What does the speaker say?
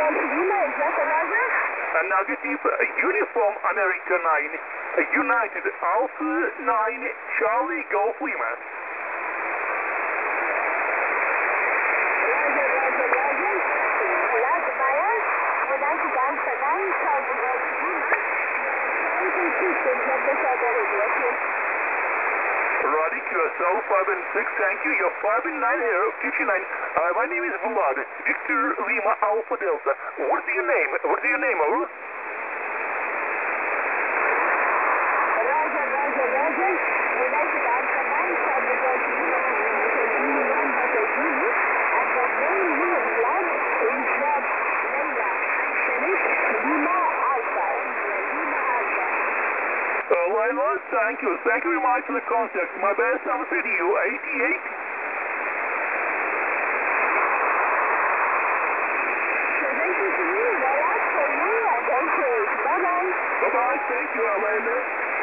Negative Uniform American 9, United Alpha 9, Charlie Golf Lima. Roddy, QSL 5 and 6, thank you. You're 5 and 9 here, 59. My name is Vlad, Victor Lima Alpha Delta. What's your name? What's your name, over? Lila, thank you. Thank you very much for the contact. My best, I'm with you. 88. Bye-bye. Thank you, Alana.